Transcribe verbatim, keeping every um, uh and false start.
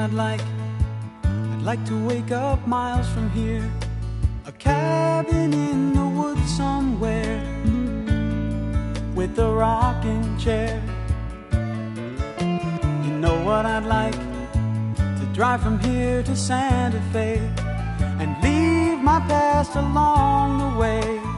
I'd like? I'd like to wake up miles from here, a cabin in the woods somewhere, with a rocking chair. You know what I'd like? To drive from here to Santa Fe and leave my past along the way.